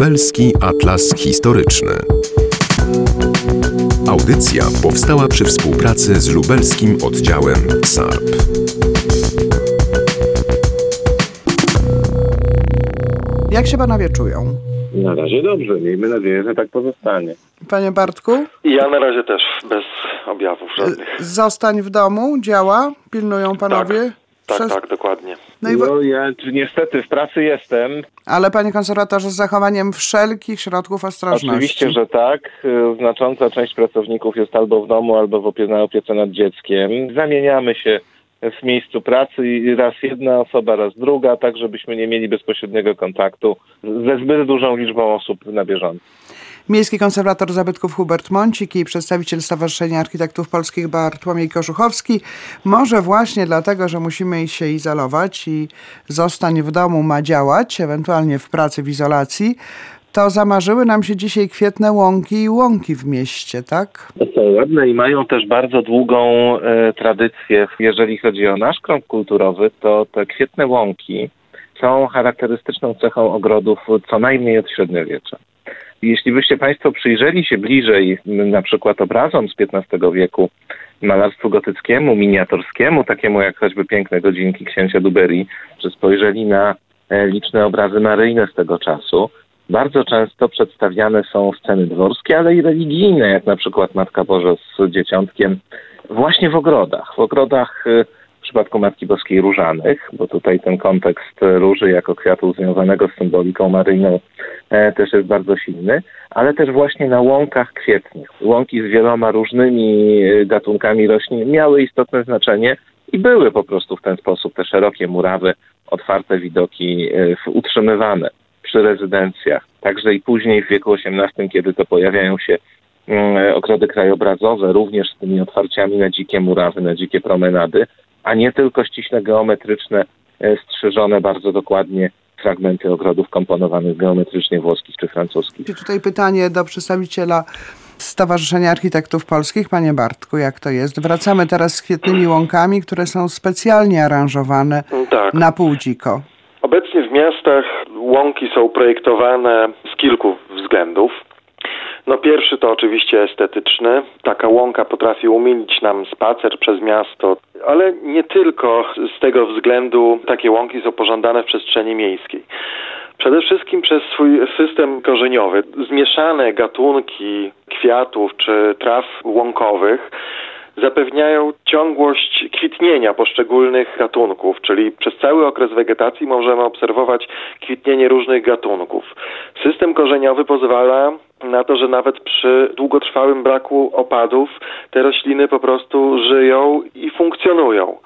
Lubelski Atlas Historyczny. Audycja powstała przy współpracy z lubelskim oddziałem SARP. Jak się panowie czują? Na razie dobrze, miejmy nadzieję, że tak pozostanie. Panie Bartku? Ja na razie też bez objawów żadnych. Zostań w domu, działa? Pilnują panowie? Tak, dokładnie. Ja niestety w pracy jestem. Ale panie konserwatorze, z zachowaniem wszelkich środków ostrożności. Oczywiście, że tak. Znacząca część pracowników jest albo w domu, albo na opiece nad dzieckiem. Zamieniamy się w miejscu pracy i raz jedna osoba, raz druga, tak żebyśmy nie mieli bezpośredniego kontaktu ze zbyt dużą liczbą osób na bieżąco. Miejski konserwator zabytków Hubert Mącik i przedstawiciel Stowarzyszenia Architektów Polskich Bartłomiej Kożuchowski. Może właśnie dlatego, że musimy się izolować i zostań w domu ma działać, ewentualnie w pracy, w izolacji, to zamarzyły nam się dzisiaj kwietne łąki i łąki w mieście, tak? Są ładne i mają też bardzo długą tradycję. Jeżeli chodzi o nasz krąg kulturowy, to te kwietne łąki są charakterystyczną cechą ogrodów co najmniej od średniowiecza. Jeśli byście Państwo przyjrzeli się bliżej na przykład obrazom z XV wieku, malarstwu gotyckiemu, miniaturskiemu, takiemu jak choćby Piękne godzinki księcia Duberii, czy spojrzeli na liczne obrazy maryjne z tego czasu, bardzo często przedstawiane są sceny dworskie, ale i religijne, jak na przykład Matka Boża z Dzieciątkiem, właśnie w ogrodach. W ogrodach w przypadku Matki Boskiej Różanych, bo tutaj ten kontekst róży jako kwiatu związanego z symboliką maryjną też jest bardzo silny, ale też właśnie na łąkach kwietnych. Łąki z wieloma różnymi gatunkami roślin miały istotne znaczenie i były po prostu w ten sposób te szerokie murawy, otwarte widoki utrzymywane przy rezydencjach. Także i później w wieku XVIII, kiedy to pojawiają się ogrody krajobrazowe, również z tymi otwarciami na dzikie murawy, na dzikie promenady, a nie tylko ściśle geometryczne, strzyżone bardzo dokładnie fragmenty ogrodów komponowanych geometrycznie włoskich czy francuskich. Tutaj pytanie do przedstawiciela Stowarzyszenia Architektów Polskich. Panie Bartku, jak to jest? Wracamy teraz z kwietnymi łąkami, które są specjalnie aranżowane na pół dziko. Obecnie w miastach łąki są projektowane z kilku względów. Pierwszy to oczywiście estetyczny. Taka łąka potrafi umilić nam spacer przez miasto, ale nie tylko z tego względu takie łąki są pożądane w przestrzeni miejskiej. Przede wszystkim przez swój system korzeniowy. Zmieszane gatunki kwiatów czy traw łąkowych zapewniają ciągłość kwitnienia poszczególnych gatunków, czyli przez cały okres wegetacji możemy obserwować kwitnienie różnych gatunków. System korzeniowy pozwala na to, że nawet przy długotrwałym braku opadów te rośliny po prostu żyją i funkcjonują.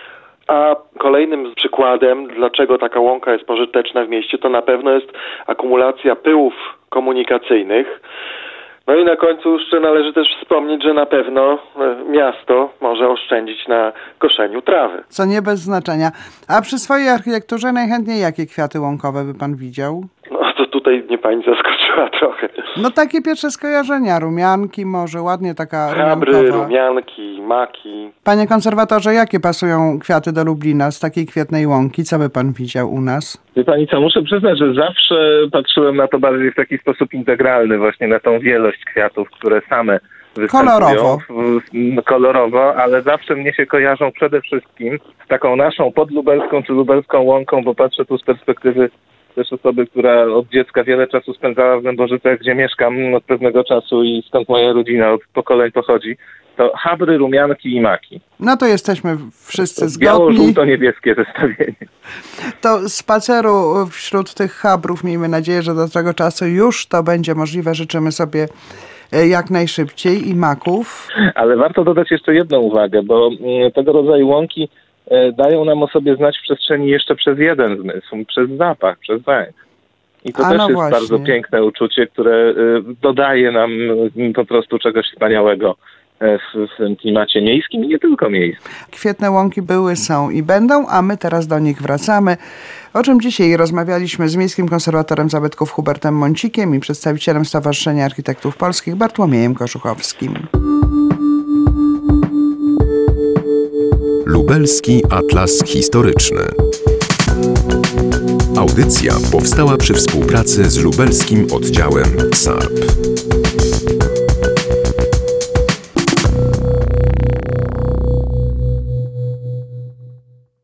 A kolejnym przykładem, dlaczego taka łąka jest pożyteczna w mieście, to na pewno jest akumulacja pyłów komunikacyjnych. I na końcu jeszcze należy też wspomnieć, że na pewno miasto może oszczędzić na koszeniu trawy. Co nie bez znaczenia. A przy swojej architekturze najchętniej jakie kwiaty łąkowe by pan widział? To tutaj mnie pani zaskoczyła trochę. Takie pierwsze skojarzenia. Rumianki może, ładnie taka Habry, rumiankowa. rumianki, maki. Panie konserwatorze, jakie pasują kwiaty do Lublina z takiej kwietnej łąki? Co by pan widział u nas? Wie pani co, muszę przyznać, że zawsze patrzyłem na to bardziej w taki sposób integralny, właśnie na tą wielość kwiatów, które same występują. Kolorowo, ale zawsze mnie się kojarzą przede wszystkim z taką naszą podlubelską czy lubelską łąką, bo patrzę tu z perspektywy też osoby, która od dziecka wiele czasu spędzała w Dębożycach, gdzie mieszkam od pewnego czasu i skąd moja rodzina od pokoleń pochodzi, to habry, rumianki i maki. To jesteśmy wszyscy zgodni. Biało-żółto-niebieskie zestawienie. To spaceru wśród tych habrów, miejmy nadzieję, że do tego czasu już to będzie możliwe. Życzymy sobie jak najszybciej i maków. Ale warto dodać jeszcze jedną uwagę, bo tego rodzaju łąki dają nam o sobie znać w przestrzeni jeszcze przez jeden zmysł, przez zapach, przez węch. I to też jest właśnie bardzo piękne uczucie, które dodaje nam po prostu czegoś wspaniałego w tym klimacie miejskim i nie tylko miejskim. Kwietne łąki były, są i będą, a my teraz do nich wracamy. O czym dzisiaj rozmawialiśmy z Miejskim Konserwatorem Zabytków Hubertem Mącikiem i przedstawicielem Stowarzyszenia Architektów Polskich Bartłomiejem Kożuchowskim. Lubelski Atlas Historyczny. Audycja powstała przy współpracy z lubelskim oddziałem SARP.